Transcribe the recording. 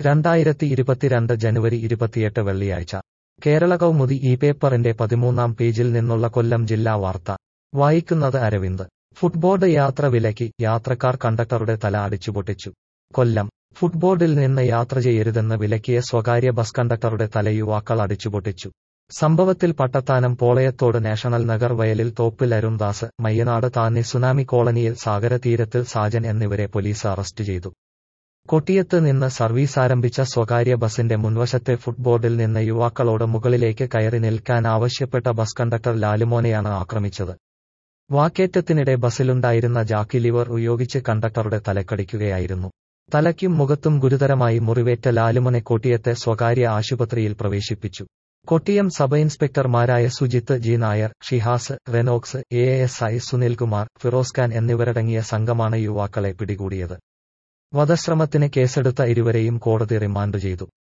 2022 ജനുവരി 28 വെള്ളിയാഴ്ച കേരള കൗമുദി ഈ പേപ്പറിന്റെ 13-ാം പേജിൽ നിന്നുള്ള കൊല്ലം ജില്ലാ വാർത്ത വായിക്കുന്നത് അരവിന്ദ്. ഫുട്ബോർഡ് യാത്ര വിലക്കി, യാത്രക്കാർ കണ്ടക്ടറുടെ തല അടിച്ചുപൊട്ടിച്ചു. കൊല്ലം. ഫുട്ബോർഡിൽ നിന്ന് യാത്ര ചെയ്യരുതെന്ന് വിലക്കിയ സ്വകാര്യ ബസ് കണ്ടക്ടറുടെ തല യുവാക്കൾ അടിച്ചുപൊട്ടിച്ചു. സംഭവത്തിൽ പട്ടത്താനം പോളയത്തോട് നാഷണൽ നഗർ വയലിൽ തോപ്പിൽ അരുൺദാസ്, മയ്യനാട് താന്നി സുനാമി കോളനിയിൽ സാഗര തീരത്തിൽ സാജൻ എന്നിവരെ പോലീസ് അറസ്റ്റ് ചെയ്തു. കൊട്ടിയത്ത് നിന്ന് സർവീസാരംഭിച്ച സ്വകാര്യ ബസിന്റെ മുൻവശത്തെ ഫുട്ബോർഡിൽ നിന്ന് യുവാക്കളോട് മുകളിലേക്ക് കയറി നിൽക്കാൻ ആവശ്യപ്പെട്ട ബസ് കണ്ടക്ടർ ലാലുമോനെയാണ് ആക്രമിച്ചത്. വാക്കേറ്റത്തിനിടെ ബസിലുണ്ടായിരുന്ന ജാക്കി ലിവർ ഉപയോഗിച്ച് കണ്ടക്ടറുടെ തലക്കടിക്കുകയായിരുന്നു. തലയ്ക്കും മുഖത്തും ഗുരുതരമായി മുറിവേറ്റ ലാലുമോനെ കൊട്ടിയത്തെ സ്വകാര്യ ആശുപത്രിയിൽ പ്രവേശിപ്പിച്ചു. കൊട്ടിയം സബ് ഇൻസ്പെക്ടർമാരായ സുജിത്ത് ജി നായർ, ഷിഹാസ്, റെനോക്സ്, ASI സുനിൽകുമാർ, ഫിറോസ് ഖാൻ എന്നിവരടങ്ങിയ സംഘമാണ് യുവാക്കളെ പിടികൂടിയത്. വധശ്രമത്തിന് കേസെടുത്ത ഇരുവരെയും കോടതി റിമാൻഡ് ചെയ്തു.